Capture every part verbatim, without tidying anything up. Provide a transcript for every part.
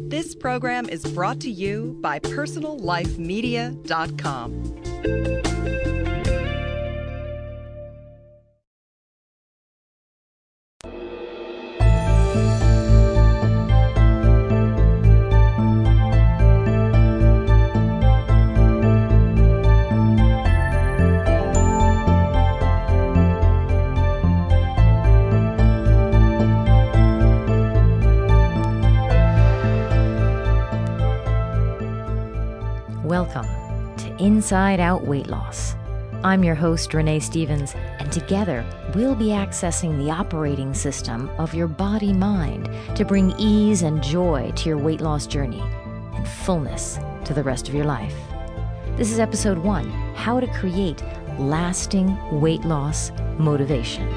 This program is brought to you by personal life media dot com. Welcome to Inside Out Weight Loss. I'm your host, Renee Stevens, and together we'll be accessing the operating system of your body-mind to bring ease and joy to your weight loss journey and fullness to the rest of your life. This is episode one, How to Create Lasting Weight Loss Motivation.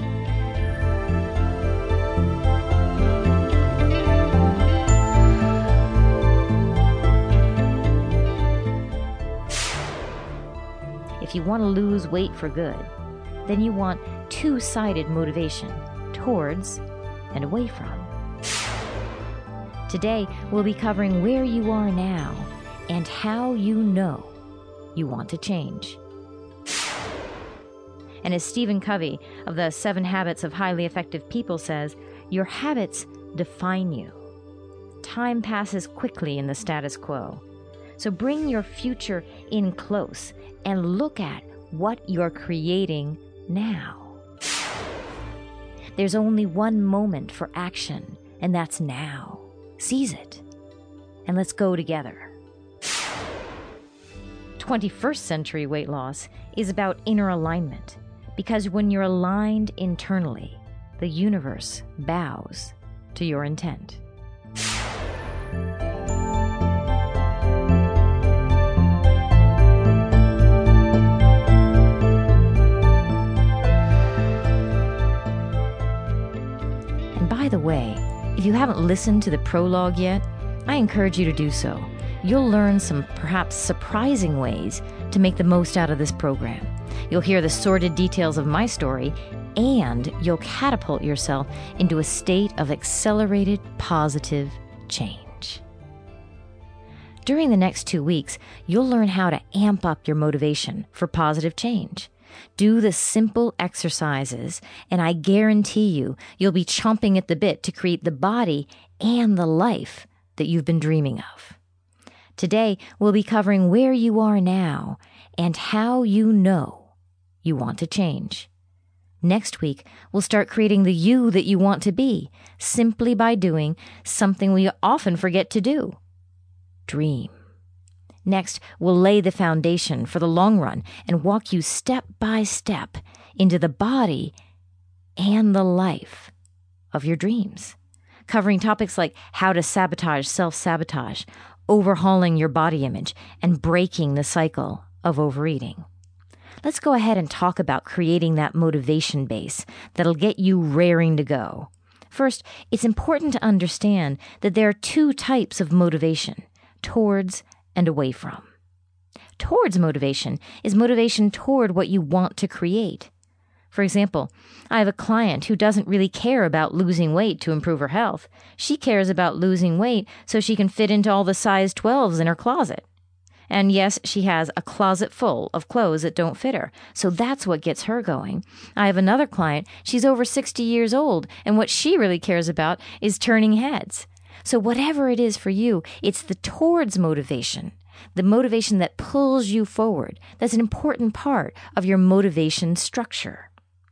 If you want to lose weight for good, then you want two-sided motivation, towards and away from. Today, we'll be covering where you are now and how you know you want to change. And as Stephen Covey of the Seven Habits of Highly Effective People says, your habits define you. Time passes quickly in the status quo. So bring your future in close and look at what you're creating now. There's only one moment for action, and that's now. Seize it, and let's go together. twenty-first century weight loss is about inner alignment, because when you're aligned internally, the universe bows to your intent. By the way, if you haven't listened to the prologue yet, I encourage you to do so. You'll learn some perhaps surprising ways to make the most out of this program. You'll hear the sordid details of my story, and you'll catapult yourself into a state of accelerated positive change. During the next two weeks, you'll learn how to amp up your motivation for positive change. Do the simple exercises, and I guarantee you, you'll be chomping at the bit to create the body and the life that you've been dreaming of. Today, we'll be covering where you are now and how you know you want to change. Next week, we'll start creating the you that you want to be, simply by doing something we often forget to do: dream. Next, we'll lay the foundation for the long run and walk you step by step into the body and the life of your dreams, covering topics like how to sabotage self-sabotage, overhauling your body image, and breaking the cycle of overeating. Let's go ahead and talk about creating that motivation base that'll get you raring to go. First, it's important to understand that there are two types of motivation: towards and away from. Towards motivation is motivation toward what you want to create. For example, I have a client who doesn't really care about losing weight to improve her health. She cares about losing weight so she can fit into all the size twelves in her closet. And yes, she has a closet full of clothes that don't fit her, so that's what gets her going. I have another client, she's over sixty years old, and what she really cares about is turning heads. So whatever it is for you, it's the towards motivation, the motivation that pulls you forward. That's an important part of your motivation structure.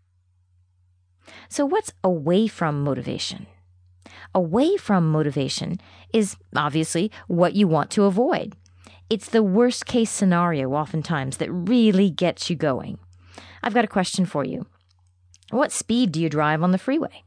So what's away from motivation? Away from motivation is obviously what you want to avoid. It's the worst case scenario oftentimes that really gets you going. I've got a question for you. What speed do you drive on the freeway?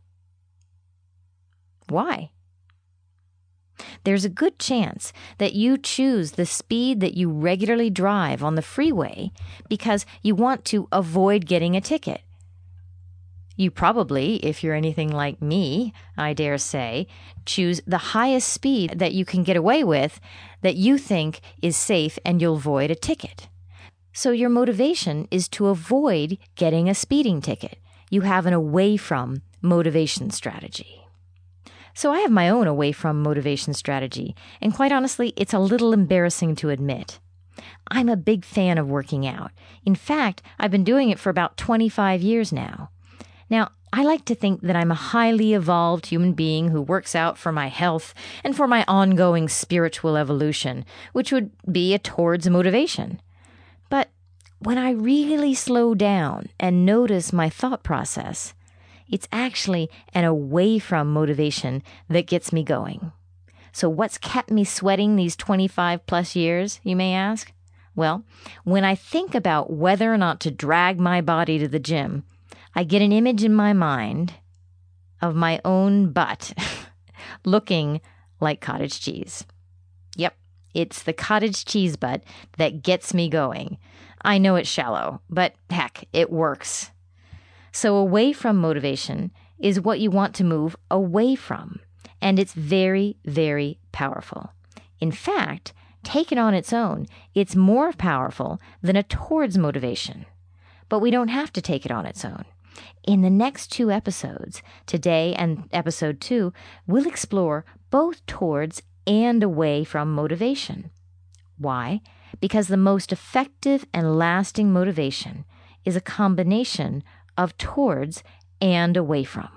Why? There's a good chance that you choose the speed that you regularly drive on the freeway because you want to avoid getting a ticket. You probably, if you're anything like me, I dare say, choose the highest speed that you can get away with that you think is safe and you'll avoid a ticket. So your motivation is to avoid getting a speeding ticket. You have an away from motivation strategy. So I have my own away from motivation strategy, and quite honestly, it's a little embarrassing to admit. I'm a big fan of working out. In fact, I've been doing it for about twenty-five years now. Now, I like to think that I'm a highly evolved human being who works out for my health and for my ongoing spiritual evolution, which would be a towards motivation. But when I really slow down and notice my thought process, it's actually an away from motivation that gets me going. So what's kept me sweating these twenty-five plus years, you may ask? Well, when I think about whether or not to drag my body to the gym, I get an image in my mind of my own butt looking like cottage cheese. Yep, it's the cottage cheese butt that gets me going. I know it's shallow, but heck, it works. So away from motivation is what you want to move away from, and it's very, very powerful. In fact, taken on its own, it's more powerful than a towards motivation. But we don't have to take it on its own. In the next two episodes, today and episode two, we'll explore both towards and away from motivation. Why? Because the most effective and lasting motivation is a combination of towards and away from.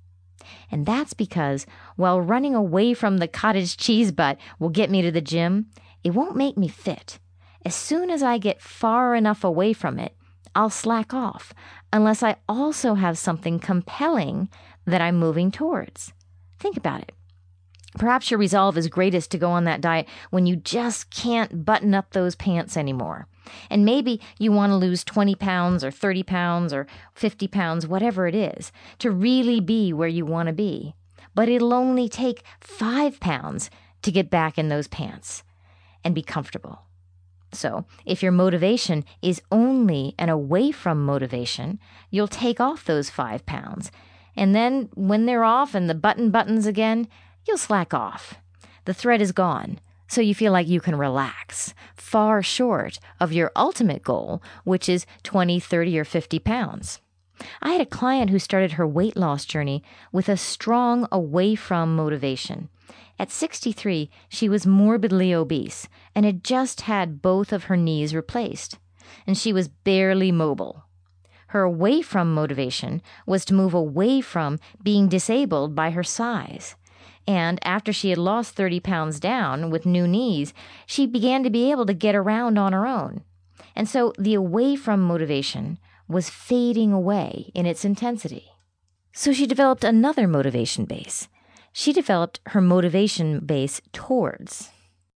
And that's because while running away from the cottage cheese butt will get me to the gym, it won't make me fit. As soon as I get far enough away from it, I'll slack off unless I also have something compelling that I'm moving towards. Think about it. Perhaps your resolve is greatest to go on that diet when you just can't button up those pants anymore. And maybe you want to lose twenty pounds or thirty pounds or fifty pounds, whatever it is, to really be where you want to be. But it'll only take five pounds to get back in those pants and be comfortable. So if your motivation is only an away from motivation, you'll take off those five pounds. And then when they're off and the button buttons again, you'll slack off. The thread is gone, so you feel like you can relax, far short of your ultimate goal, which is twenty, thirty, or fifty pounds. I had a client who started her weight loss journey with a strong away from motivation. At sixty-three, she was morbidly obese and had just had both of her knees replaced, and she was barely mobile. Her away from motivation was to move away from being disabled by her size. And after she had lost thirty pounds down with new knees, she began to be able to get around on her own. And so the away from motivation was fading away in its intensity. So she developed another motivation base. She developed her motivation base towards.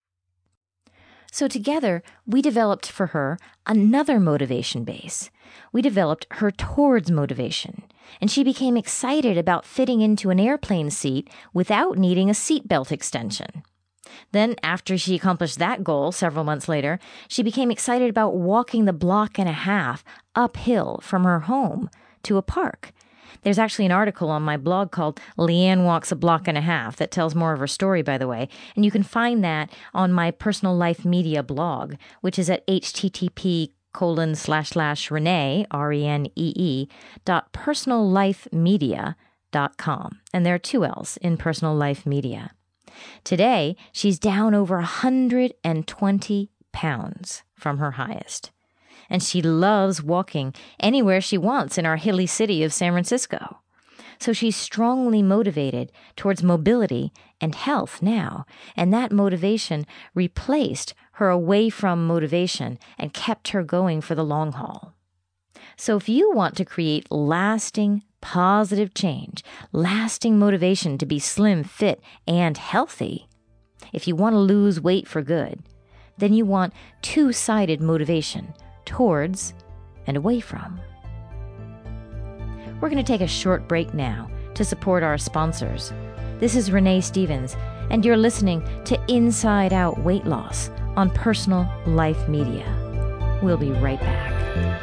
So together, we developed for her another motivation base. We developed her towards motivation, and she became excited about fitting into an airplane seat without needing a seatbelt extension. Then, after she accomplished that goal several months later, she became excited about walking the block and a half uphill from her home to a park. There's actually an article on my blog called Leanne Walks a Block and a Half that tells more of her story, by the way. And you can find that on my Personal Life Media blog, which is at http colon slash slash Renee, R E N E E, dot personallifemedia dot com. And there are two L's in Personal Life Media. Today, she's down over one hundred twenty pounds from her highest. And she loves walking anywhere she wants in our hilly city of San Francisco. So she's strongly motivated towards mobility and health now, and that motivation replaced her away from motivation and kept her going for the long haul. So if you want to create lasting, positive change, lasting motivation to be slim, fit, and healthy, if you want to lose weight for good, then you want two-sided motivation, towards and away from. We're going to take a short break now to support our sponsors. This is Renee Stevens, and you're listening to Inside Out Weight Loss on Personal Life Media. We'll be right back.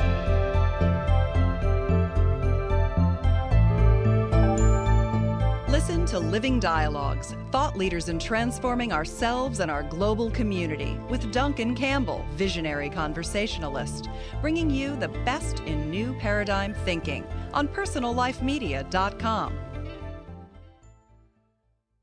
Listen to Living Dialogues, thought leaders in transforming ourselves and our global community, with Duncan Campbell, visionary conversationalist, bringing you the best in new paradigm thinking on personal life media dot com.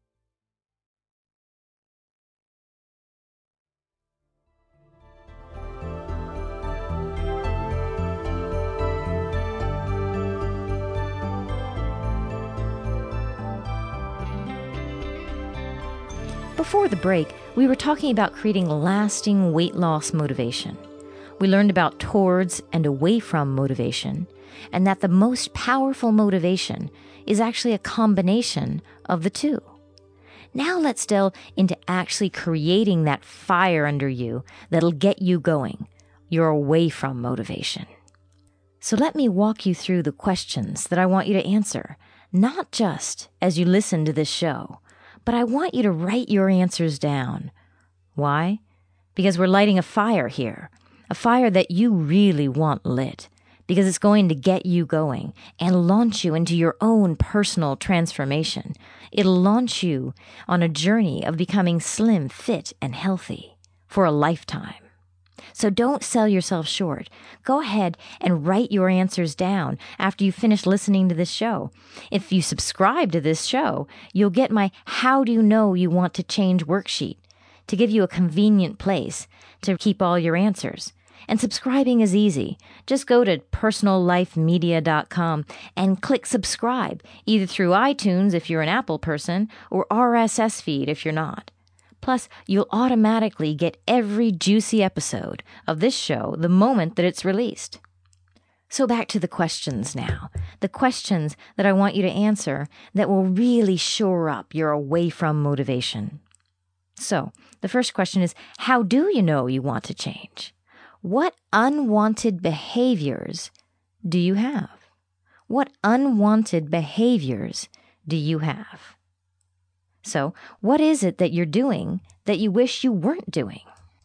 Before the break, we were talking about creating lasting weight loss motivation. We learned about towards and away from motivation, and that the most powerful motivation is actually a combination of the two. Now let's delve into actually creating that fire under you that'll get you going, your away from motivation. So let me walk you through the questions that I want you to answer, not just as you listen to this show, but I want you to write your answers down. Why? Because we're lighting a fire here, a fire that you really want lit, because it's going to get you going and launch you into your own personal transformation. It'll launch you on a journey of becoming slim, fit, and healthy for a lifetime. So don't sell yourself short. Go ahead and write your answers down after you finish listening to this show. If you subscribe to this show, you'll get my How Do You Know You Want to Change worksheet to give you a convenient place to keep all your answers. And subscribing is easy. Just go to personal life media dot com and click subscribe, either through iTunes if you're an Apple person or R S S feed if you're not. Plus, you'll automatically get every juicy episode of this show the moment that it's released. So back to the questions now. The questions that I want you to answer that will really shore up your away from motivation. So, the first question is, how do you know you want to change? What unwanted behaviors do you have? What unwanted behaviors do you have? So, what is it that you're doing that you wish you weren't doing?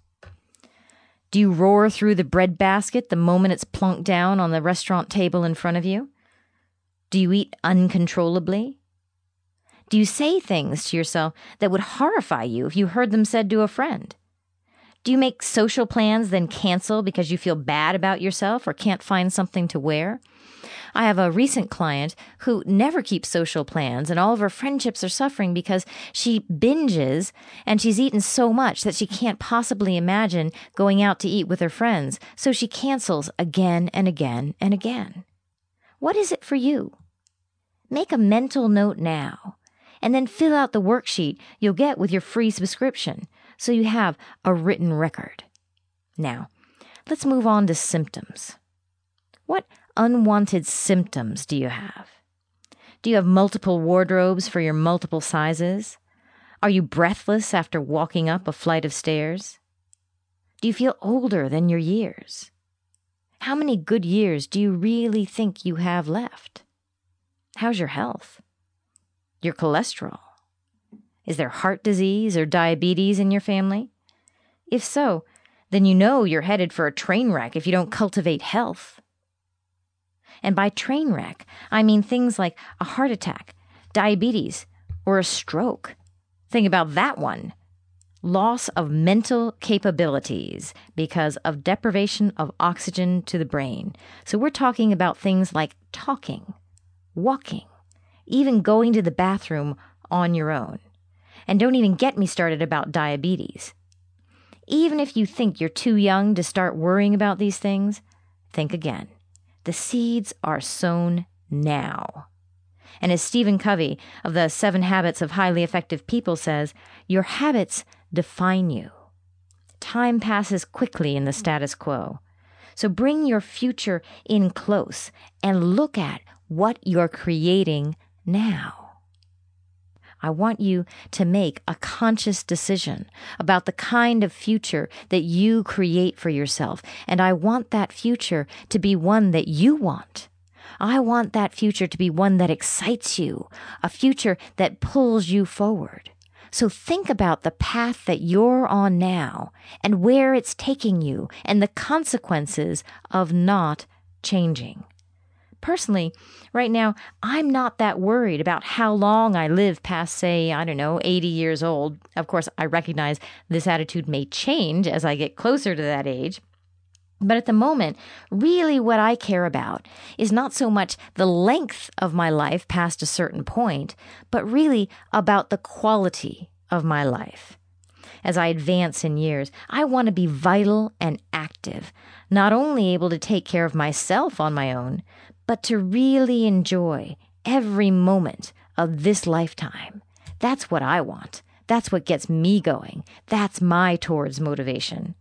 Do you roar through the breadbasket the moment it's plunked down on the restaurant table in front of you? Do you eat uncontrollably? Do you say things to yourself that would horrify you if you heard them said to a friend? Do you make social plans then cancel because you feel bad about yourself or can't find something to wear? I have a recent client who never keeps social plans, and all of her friendships are suffering because she binges and she's eaten so much that she can't possibly imagine going out to eat with her friends, so she cancels again and again and again. What is it for you? Make a mental note now, and then fill out the worksheet you'll get with your free subscription, so you have a written record. Now, let's move on to symptoms. What unwanted symptoms do you have? Do you have multiple wardrobes for your multiple sizes? Are you breathless after walking up a flight of stairs? Do you feel older than your years? How many good years do you really think you have left? How's your health? Your cholesterol? Is there heart disease or diabetes in your family? If so, then you know you're headed for a train wreck if you don't cultivate health. And by train wreck, I mean things like a heart attack, diabetes, or a stroke. Think about that one. Loss of mental capabilities because of deprivation of oxygen to the brain. So we're talking about things like talking, walking, even going to the bathroom on your own. And don't even get me started about diabetes. Even if you think you're too young to start worrying about these things, think again. The seeds are sown now. And as Stephen Covey of the Seven Habits of Highly Effective People says, your habits define you. Time passes quickly in the status quo. So bring your future in close and look at what you're creating now. I want you to make a conscious decision about the kind of future that you create for yourself. And I want that future to be one that you want. I want that future to be one that excites you, a future that pulls you forward. So think about the path that you're on now and where it's taking you and the consequences of not changing. Personally, right now, I'm not that worried about how long I live past, say, I don't know, eighty years old. Of course, I recognize this attitude may change as I get closer to that age. But at the moment, really what I care about is not so much the length of my life past a certain point, but really about the quality of my life. As I advance in years, I want to be vital and active, not only able to take care of myself on my own, but to really enjoy every moment of this lifetime. That's what I want. That's what gets me going. That's my towards motivation.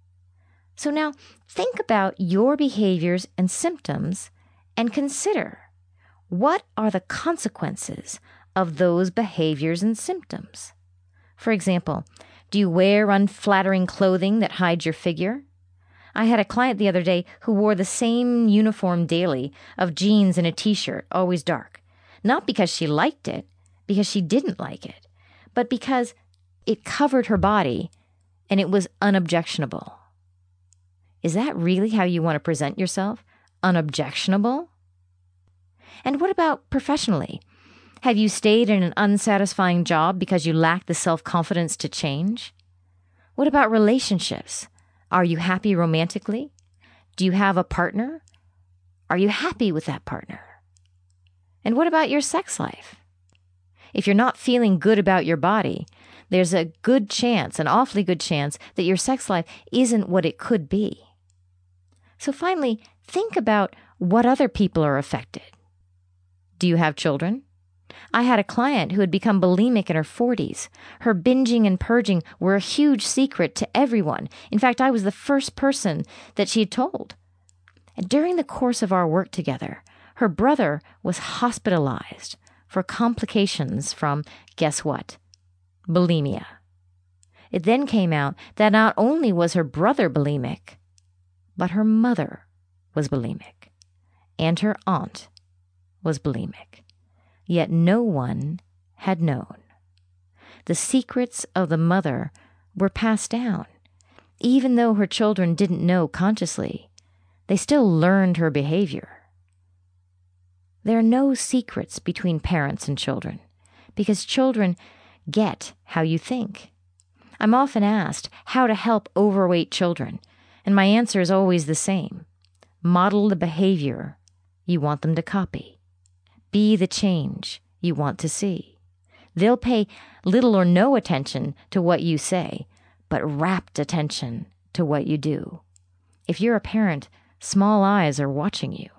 So now think about your behaviors and symptoms and consider, what are the consequences of those behaviors and symptoms? For example, do you wear unflattering clothing that hides your figure? I had a client the other day who wore the same uniform daily of jeans and a t-shirt, always dark. Not because she liked it, because she didn't like it, but because it covered her body and it was unobjectionable. Is that really how you want to present yourself? Unobjectionable? And what about professionally? Have you stayed in an unsatisfying job because you lack the self-confidence to change? What about relationships? Are you happy romantically? Do you have a partner? Are you happy with that partner? And what about your sex life? If you're not feeling good about your body, there's a good chance, an awfully good chance, that your sex life isn't what it could be. So finally, think about what other people are affected. Do you have children? I had a client who had become bulimic in her forties. Her binging and purging were a huge secret to everyone. In fact, I was the first person that she had told. And during the course of our work together, her brother was hospitalized for complications from, guess what? Bulimia. It then came out that not only was her brother bulimic, but her mother was bulimic, and her aunt was bulimic. Yet no one had known. The secrets of the mother were passed down. Even though her children didn't know consciously, they still learned her behavior. There are no secrets between parents and children, because children get how you think. I'm often asked how to help overweight children, and my answer is always the same. Model the behavior you want them to copy. Be the change you want to see. They'll pay little or no attention to what you say, but rapt attention to what you do. If you're a parent, small eyes are watching you.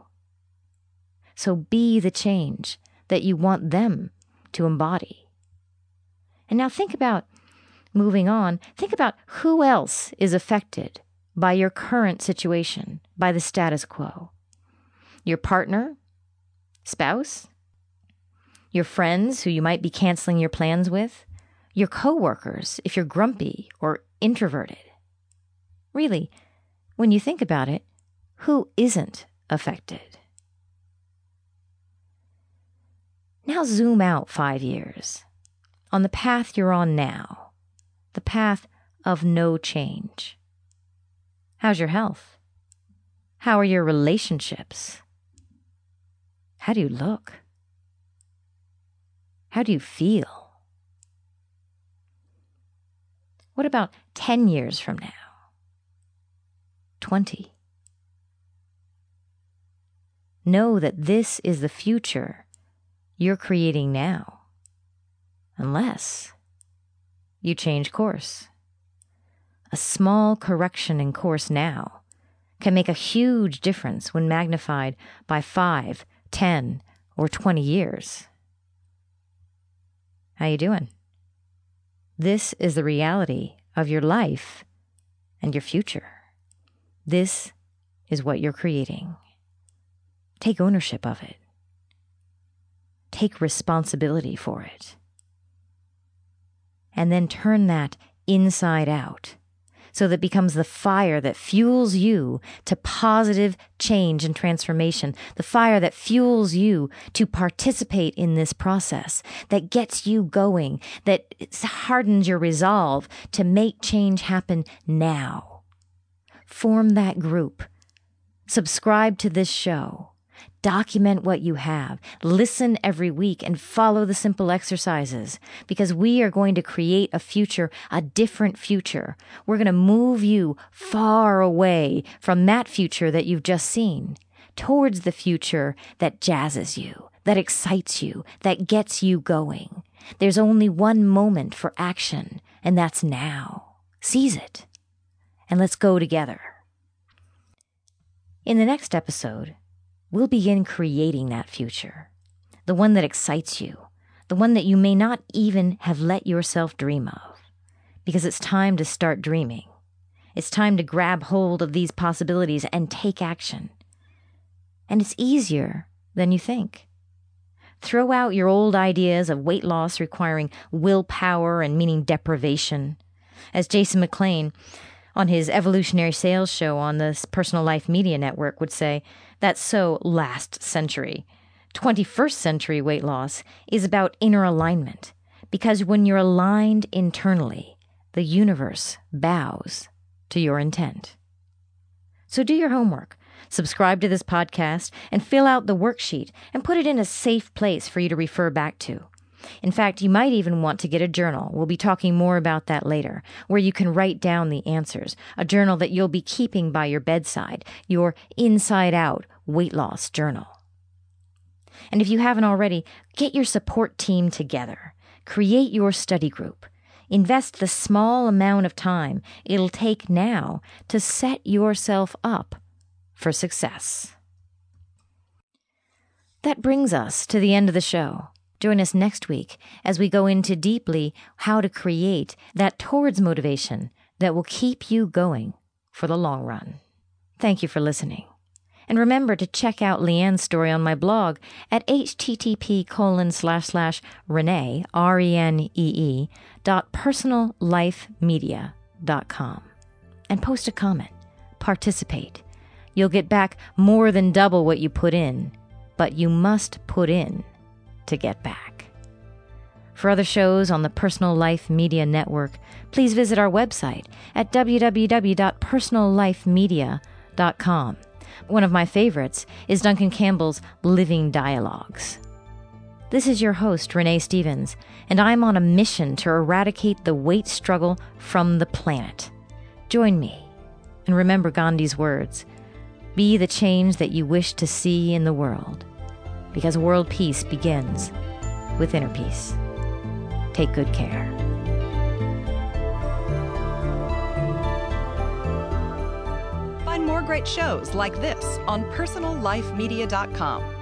So be the change that you want them to embody. And now think about, moving on, think about who else is affected by your current situation, by the status quo. Your partner? Spouse? Your friends who you might be canceling your plans with? Your coworkers if you're grumpy or introverted? Really, when you think about it, who isn't affected? Now zoom out five years. On the path you're on now, the path of no change. How's your health? How are your relationships? How do you look? How do you feel? What about ten years from now? twenty? Know that this is the future you're creating now, unless you change course. A small correction in course now can make a huge difference when magnified by five, ten, or twenty years. How you doing? This is the reality of your life and your future. This is what you're creating. Take ownership of it. Take responsibility for it. And then turn that inside out so that it becomes the fire that fuels you to positive change and transformation, the fire that fuels you to participate in this process, that gets you going, that hardens your resolve to make change happen now. Form that group. Subscribe to this show. Document what you have. Listen every week and follow the simple exercises, because we are going to create a future, a different future. We're going to move you far away from that future that you've just seen towards the future that jazzes you, that excites you, that gets you going. There's only one moment for action, and that's now. Seize it, and let's go together. In the next episode, we'll begin creating that future, the one that excites you, the one that you may not even have let yourself dream of. Because it's time to start dreaming. It's time to grab hold of these possibilities and take action. And it's easier than you think. Throw out your old ideas of weight loss requiring willpower and meaning deprivation. As Jason McLean, on his evolutionary sales show on the Personal Life Media Network, would say, that's so last century. twenty-first century weight loss is about inner alignment, because when you're aligned internally, the universe bows to your intent. So do your homework. Subscribe to this podcast and fill out the worksheet and put it in a safe place for you to refer back to. In fact, you might even want to get a journal. We'll be talking more about that later, where you can write down the answers, a journal that you'll be keeping by your bedside, your inside-out weight loss journal. And if you haven't already, get your support team together. Create your study group. Invest the small amount of time it'll take now to set yourself up for success. That brings us to the end of the show. Join us next week as we go into deeply how to create that towards motivation that will keep you going for the long run. Thank you for listening. And remember to check out Leanne's story on my blog at http colon slash slash Renee, R E N E E, dot personallifemedia dot com. And post a comment. Participate. You'll get back more than double what you put in, but you must put in to get back. For other shows on the Personal Life Media Network, please visit our website at w w w dot personal life media dot com. One of my favorites is Duncan Campbell's Living Dialogues. This is your host, Renee Stevens, and I'm on a mission to eradicate the weight struggle from the planet. Join me, and remember Gandhi's words, be the change that you wish to see in the world, because world peace begins with inner peace. Take good care. Find more great shows like this on personal life media dot com.